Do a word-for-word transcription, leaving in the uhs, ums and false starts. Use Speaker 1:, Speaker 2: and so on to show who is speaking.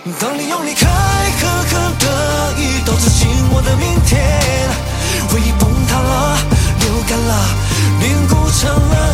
Speaker 1: 当你用离开狠狠的一刀刺进我的明天，回忆崩塌了，流干了，凝固成了